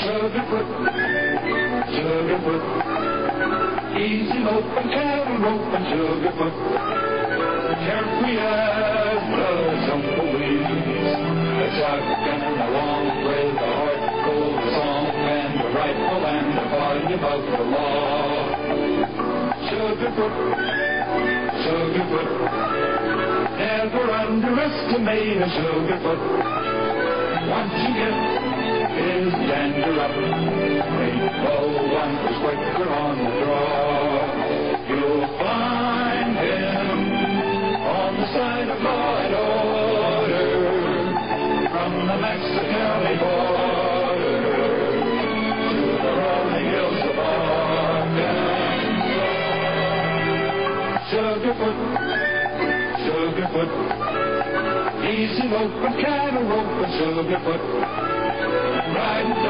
Sugarfoot, Sugarfoot, easy open cantaloupe and Sugarfoot, carefree as the tumbleweeds, a shotgun along with a heart full of song and a rifle and a body above the law. Sugarfoot, Sugarfoot, never underestimate a Sugarfoot. Once you get his dander up, Maple one was quicker on the draw. You'll find him on the side of law and order, from the Mexican border to the rolling hills of Arkansas. Sugarfoot, Sugarfoot, easy open cantaloupe and Sugarfoot, riding